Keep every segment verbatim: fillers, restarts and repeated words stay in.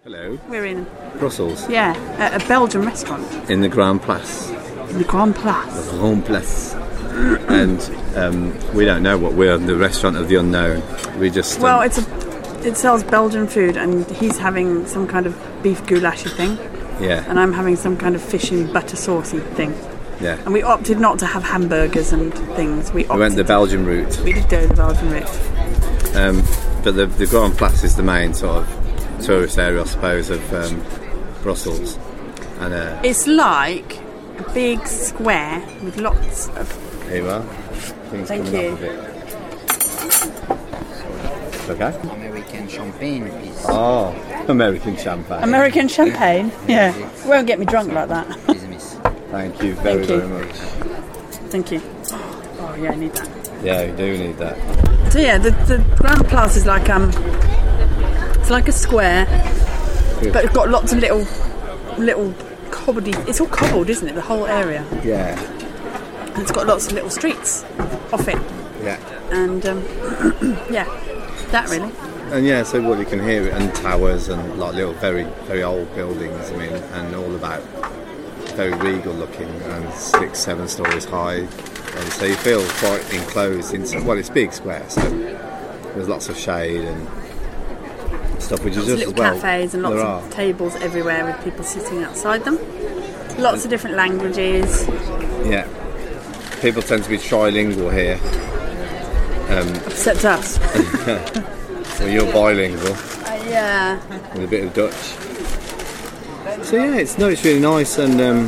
Hello. We're in Brussels. Yeah, at a Belgian restaurant. In the Grand Place. In the Grand Place. The Grand Place. And um, we don't know what we're the restaurant of the unknown. We just. Um, well, it's a, it sells Belgian food, and he's having some kind of beef goulashy thing. Yeah. And I'm having some kind of fish in butter saucy thing. Yeah. And we opted not to have hamburgers and things. We, opted we went the Belgian route. We did go the Belgian route. Um, but the, the Grand Place is the main sort of tourist area, I suppose, of um, Brussels. And uh, it's like a big square with lots of. Here you are. Things Thank coming you. up a bit. Okay. American champagne, please. Oh, American champagne. American champagne? Yeah. It won't get me drunk like that. Please, miss. Thank you very, Thank you. very much. Thank you. Oh, yeah, I need that. Yeah, you do need that. So, yeah, the, the Grand Place is like, um, it's like a square, but it's got lots of little, little cobbledy. It's all cobbled, isn't it? The whole area. Yeah. And it's got lots of little streets off it. Yeah. And, um, yeah, that really. And yeah, so what you can hear it, and towers and like little very, very old buildings, I mean, and all about very regal looking and six, seven stories high. And so you feel quite enclosed in, well, it's big square, so there's lots of shade and stuff, which Lots is of just little as well. cafes and lots there of are. tables everywhere with people sitting outside them. Lots of different languages. Yeah. People tend to be trilingual here. Except us. Well, you're bilingual Uh, yeah. with a bit of Dutch. So yeah, it's no, it's really nice, and um,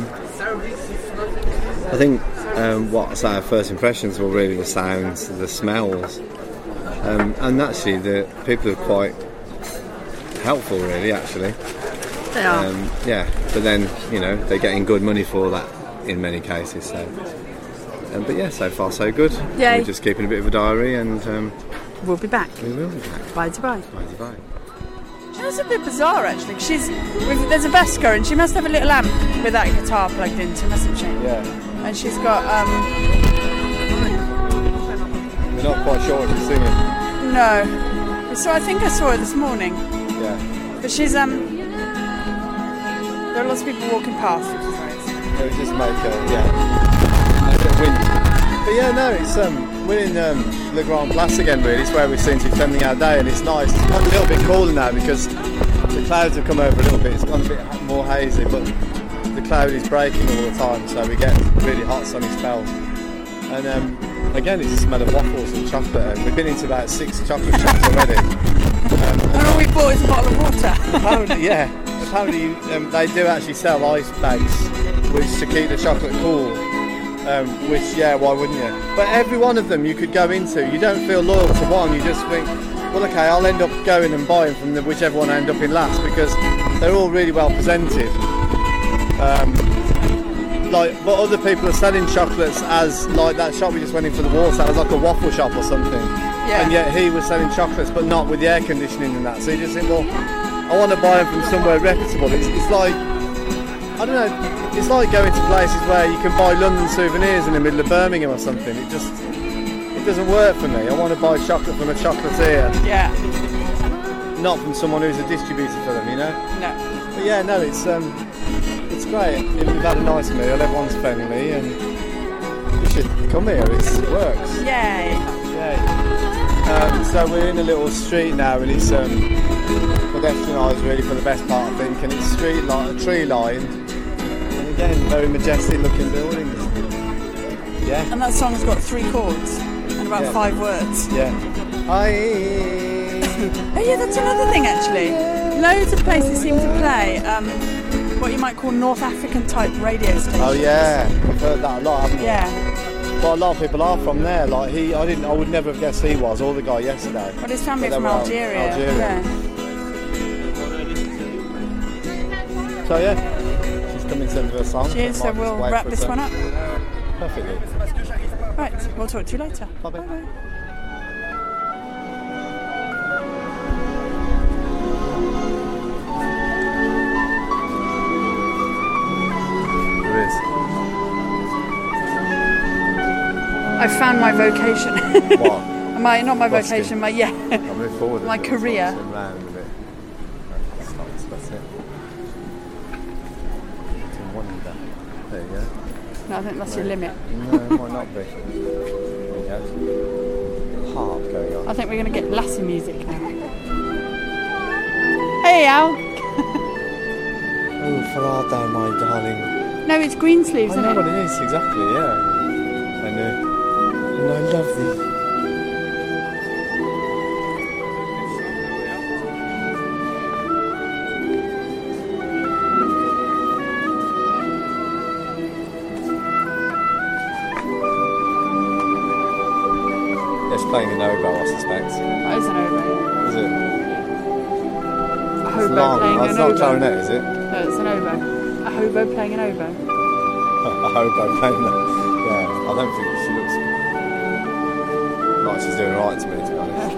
I think um, what's our first impressions were really the sounds, the smells, um, and actually the people are quite helpful, really. Actually, They are. um, yeah. But then you know they're getting good money for that in many cases. So, um, but yeah, so far so good. Yay. We're just keeping a bit of a diary, and um, We'll be back. we will be back. Bye to bye. Bye bye. It's a bit bizarre, actually. 'Cause she's with, there's a Vesca, and she must have a little amp with that guitar plugged into, mustn't she? Yeah. And she's got um We're not quite sure what she's singing. no. So I think I saw her this morning, Yeah. but she's um. There are lots of people walking past, which is nice. It would just make a yeah, make a wind. But yeah, no, it's um, we're in um, Le Grand Place again. Really, it's where we seem to be spending our day, and it's nice. It's gone a little bit cooler now because the clouds have come over a little bit. It's gone a bit more hazy, but the cloud is breaking all the time, so we get really hot sunny spells. And um, again, it's the smell of waffles and chocolate. And we've been into about six chocolate shops already. Um, And all we bought is a bottle of water. Apparently, yeah. Apparently, um, they do actually sell ice bags, which to keep the chocolate cool. Um, which, yeah, why wouldn't you? But every one of them you could go into. You don't feel loyal to one. You just think, well, okay, I'll end up going and buying from the, whichever one I end up in last, because they're all really well presented. Um, like, but other people are selling chocolates as like that shop we just went in for the water. That was like a waffle shop or something. Yeah. And yet he was selling chocolates, but not with the air conditioning and that. So you just think, well, I want to buy them from somewhere reputable. It's, it's like, I don't know, it's like going to places where you can buy London souvenirs in the middle of Birmingham or something. It just, it doesn't work for me. I want to buy chocolate from a chocolatier, Yeah. not from someone who's a distributor for them, you know? No. But yeah, no, it's um, it's great. We've had a nice meal, everyone's friendly, and you should come here, it's, it works. Yay. Yay. Um, so we're in a little street now, and it's um, pedestrianised really for the best part, I think, and it's street li- tree lined, and again, very majestic looking buildings. Yeah, And that song's got three chords and about Yeah. five words. yeah. I. Oh yeah, that's another thing actually. Loads of places seem to play um, what you might call North African type radio stations. Oh yeah, I've heard that a lot, haven't I? Yeah. But a lot of people are from there. Like he, I didn't, I would never have guessed he was, or the guy yesterday. But his family But from they were Algeria. Algeria. Yeah. So yeah, she's coming to the end of her song. Cheers, so Might just we'll wait wrap for this her one to- up. Perfectly. Right, we'll talk to you later. Bye-bye. Bye-bye. There is. I found my vocation. What? my not my Busking. vocation, my yeah. I'm looking forward to My it. career. It's round a bit. That's nice, that's it. There you go. No, I think that's your limit. No, it might not be. There you go. Harp going on. I think we're going to get Lassie music now. Hey, Al. Oh, Farado, my darling. No, it's Greensleeves, I isn't know it? what it is, exactly, yeah. And, uh, and I love these. It's playing an oboe, I suspect. That is an oboe. Is it? A It's hobo long. playing Oh, an it's not oboe. clarinet, is it? No, it's an oboe. A hobo playing an oboe. A hobo playing that. Yeah, I don't think she looks like she's doing right to me, to be honest.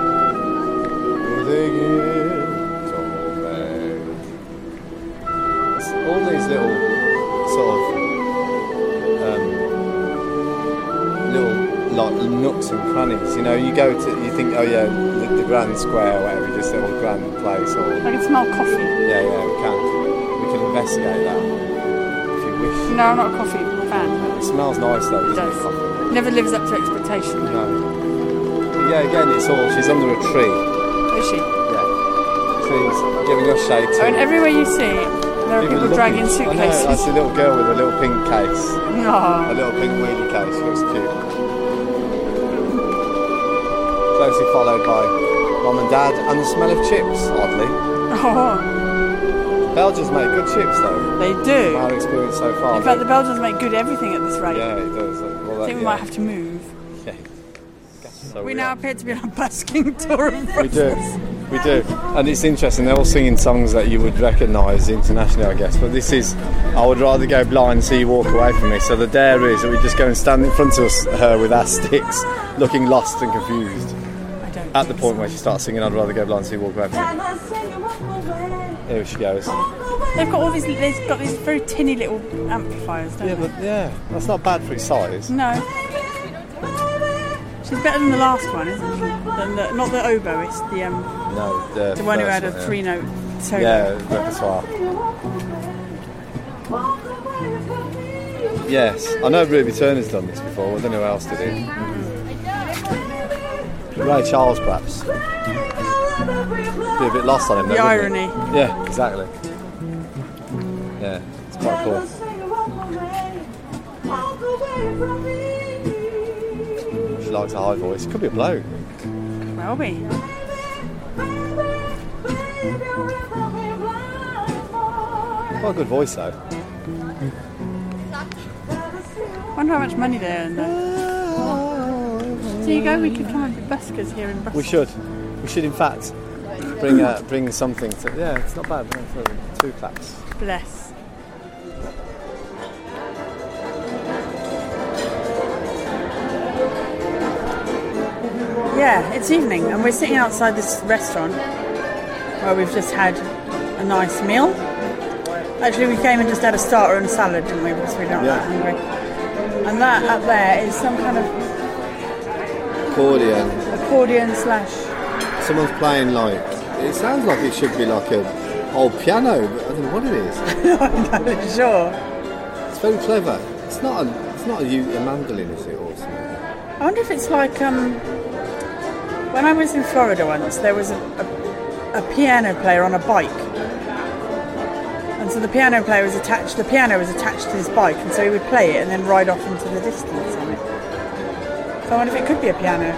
It's all these little sort of um, little like nooks and crannies. You know, you go to, you think, oh yeah, the, the Grand Square or whatever, just a little grand place. Or I can smell coffee. yeah, yeah, we can, we can investigate that if you wish. No, I'm not a coffee fan. It smells nice though, It doesn't does. it? Coffee? Never lives up to expectation. No. But yeah, again, it's all, she's under a tree. Is she? Yeah. Trees giving us shade too. Oh, and everywhere you see, there are Even people dragging looking- I know, I suitcases. see a little girl with a little pink case. A Oh. little pink wheelie case. She looks cute. Closely followed by mum and dad and the smell of chips, oddly. Oh, Belgians make good chips though. they From do. our experience so far. In fact, the Belgians make good everything at this rate. yeah, it does. Well, I that, think we yeah. might have to move. Yeah. So We we now are. appear to be on a busking tour of We Brussels. do, we do, and it's interesting. They're all singing songs that you would recognise internationally, I guess. But this is, I would rather go blind, see you walk away from me. So the dare is that we just go and stand in front of us, her with our sticks, looking lost and confused. I don't At the think point so. where she starts singing, I'd rather go blind, see you walk away from me. Here she goes. They've got all these. They've got these very tinny little amplifiers, don't Yeah, they? but yeah, that's not bad for its size. No. She's better than the last one, isn't she? Than the, not the oboe. It's the um, No, the, the one who first had a one, yeah. three-note solo. Yeah, repertoire. Yes, I know Ruby Turner's done this before. I don't know who else did it. Ray Charles, perhaps. Be a bit lost on him. The though, wouldn't irony. it? Yeah, exactly. Yeah, it's quite cool. She likes a high voice. Could be a bloke. Well, be. Quite a good voice though. Wonder how much money they earn though. So you go. We could come and be buskers here in Brussels. We should. We should, in fact, bring uh, bring something to. Yeah, it's not bad. Two claps. Bless. Yeah, it's evening and we're sitting outside this restaurant where we've just had a nice meal. Actually, we came and just had a starter and a salad, didn't we? Because we we're not Yeah. that hungry. And that up there is some kind of Accordion. accordion slash. Someone's playing like. It sounds like it should be like a old piano, but I don't know what it is. I'm not sure. It's very clever. It's not a. It's not a, u- a mandolin, is it? Or something? I wonder if it's like um, when I was in Florida once, there was a, a, a piano player on a bike, and so the piano player was attached. The piano was attached to his bike, and so he would play it and then ride off into the distance on it. So I wonder if it could be a piano.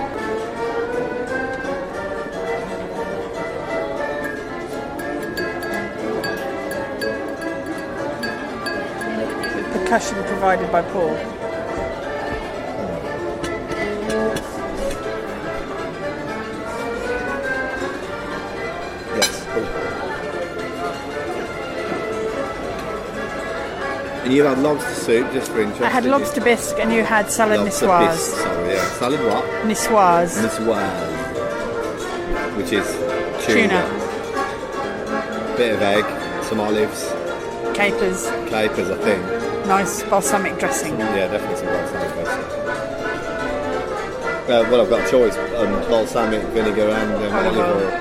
Percussion provided by Paul. Yes. And you had lobster soup, just for interest. I had did you? lobster bisque and you had salad Lobster niçoise. bisque, sorry, yeah. Salad what? Niçoise. Niçoise. Which is Tuna. tuna. Bit of egg, some olives, Capers. capers, I think. Nice balsamic dressing. Yeah, definitely some balsamic dressing. Uh, well, I've got a choice: um, balsamic vinegar and um, Olive olive oil. oil.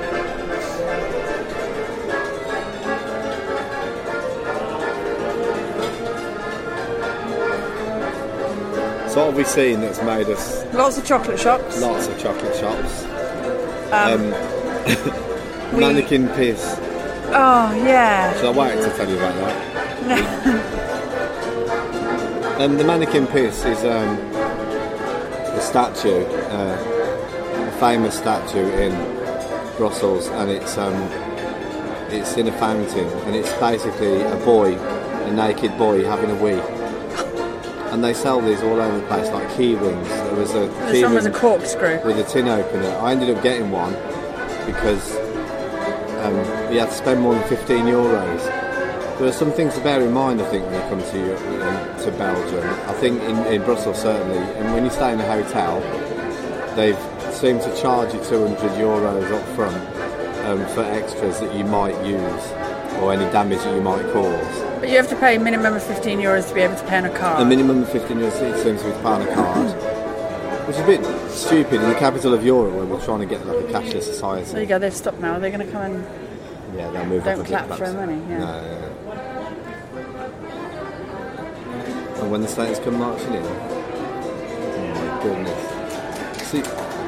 So what have we seen that's made us Lots of chocolate shops. lots of chocolate shops? Um, Um, we- mannequin piss. Oh yeah. So I waited to tell you about that. Um, the mannequin piss is um, a statue, uh, a famous statue in Brussels, and it's um, it's in a fountain, and it's basically a boy, a naked boy having a wee. And they sell these all over the place, like key rings. There was a This key one was a ring corkscrew. with a tin opener. I ended up getting one because um, you had to spend more than fifteen euros. There are some things to bear in mind, I think, when you come to Europe, um, to Belgium. I think in, in Brussels certainly, and when you stay in a hotel, they seem to charge you two hundred euros up front um, for extras that you might use or any damage that you might cause. But you have to pay a minimum of fifteen euros to be able to pay on a card. A minimum of fifteen euros it seems to be to pay on a card, which is a bit stupid in the capital of Europe where we're trying to get like a cashless society. There you go, they've stopped now. They're going to come and... Yeah, they'll move Don't up a clap bit, for perhaps. money, yeah. No, yeah. And when the states come marching in, oh my goodness. See,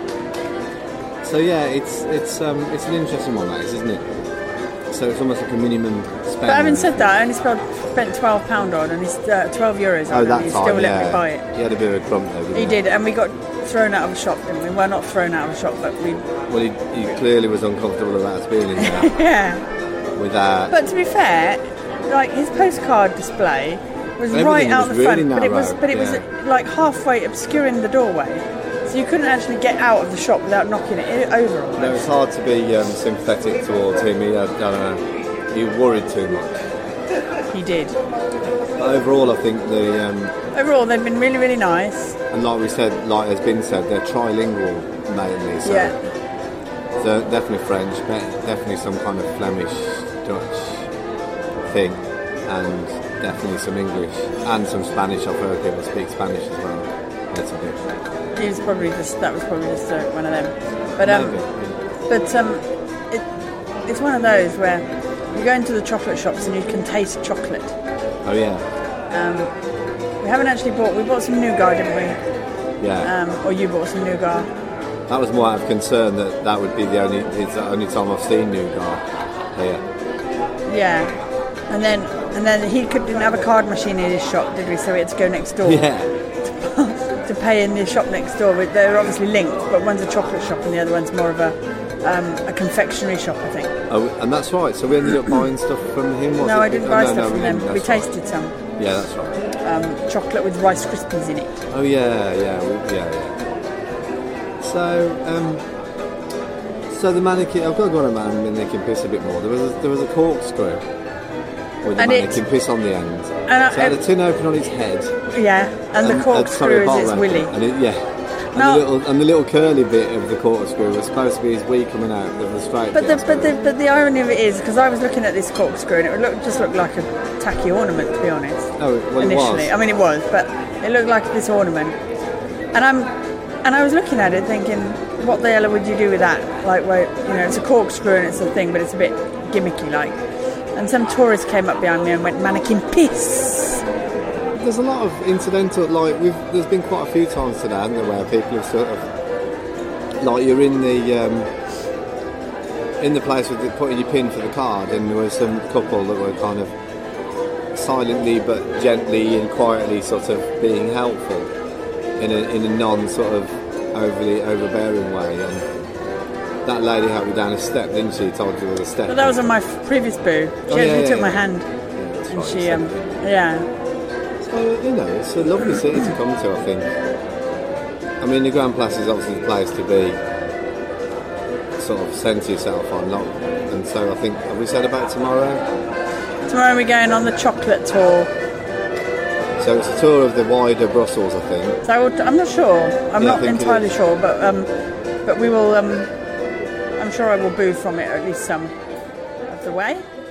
so yeah, it's it's um it's an interesting one, that is, isn't it? So it's almost like a minimum spend. But having said that, I only spent spent twelve pounds on, and he's uh, twelve euros on, oh, and that he time, still yeah. let me buy it. He had a bit of a grump though, didn't he? He did, and we got thrown out of the shop, didn't we? Well, not thrown out of the shop, but we... Well, he, he clearly was uncomfortable about us being in there Yeah. with that. But to be fair, like, his postcard display was Everything right out was the front, really but it was narrow, but it yeah. was like halfway obscuring the doorway, so you couldn't actually get out of the shop without knocking it over. Almost. No, it's hard to be um, sympathetic towards him. He, had, I don't know, he worried too much. He did. But overall, I think the um, Overall, they've been really, really nice. and like we said, like has been said, they're trilingual mainly. So Yeah. they're definitely French, but definitely some kind of Flemish, Dutch thing, and definitely some English and some Spanish. I've heard people speak Spanish as well. A little bit. He was probably just that was probably just uh, one of them. But um, Maybe, yeah. but um, it it's one of those where you go into the chocolate shops and you can taste chocolate. Oh yeah, Um, we haven't actually bought. We bought some nougat, didn't we? yeah. Um, or you bought some nougat. That was more out of concern that that would be the only it's the only time I've seen nougat here. Yeah, and then and then he could, didn't have a card machine in his shop, did we? So we had to go next door Yeah, to pay in the shop next door. But they're obviously linked, but one's a chocolate shop and the other one's more of a um, a confectionery shop, I think. oh, and that's right. So we ended up buying stuff from him. Was No, it? I didn't Oh, buy no, stuff no, from we them. didn't, We that's right. tasted some Yeah, that's right. um, chocolate with Rice Krispies in it. Oh yeah, yeah, we, yeah, yeah. So, um, so the mannequin. I've got to go on a man mannequin piss a bit more. There was a, there was a corkscrew with a And it- mannequin piss on the end. And I- so it had a tin open on his head. Yeah, and the uh, corkscrew sorry, is bottle its opener. willy. And it, yeah. And, No. the little, and the little curly bit of the corkscrew was supposed to be his wee coming out of the straight But bit, the I but the suppose. but the irony of it is, because I was looking at this corkscrew and it would look just looked like a tacky ornament, to be honest. Oh, well, it Initially, was. I mean it was, but it looked like this ornament. And I'm and I was looking at it thinking, what the hell would you do with that? Like, well, you know, it's a corkscrew and it's a thing, but it's a bit gimmicky, like. And some tourist came up behind me and went, mannequin piss. There's a lot of incidental, like we've. There's been quite a few times today, hasn't there, where people have sort of, like you're in the um, in the place with the, putting your pin for the card, and there was some couple that were kind of silently but gently and quietly sort of being helpful in a in a non sort of overly overbearing way. And that lady helped me down a step, didn't she? Told you there was a step. But that was on my f- previous boo. She Oh, yeah, actually yeah, took yeah. my hand Yeah, that's and right, she, so- um, yeah. So, you know, it's a lovely city to come to, I think. I mean, the Grand Place is obviously the place to be sort of centre yourself on, not, and so I think, have we said about tomorrow? Tomorrow we're going on the chocolate tour. So it's a tour of the wider Brussels, I think. So I will, I'm not sure. I'm Yeah, I not think it entirely is. sure, but um, but we will. Um, I'm sure I will boo from it at least some of the way.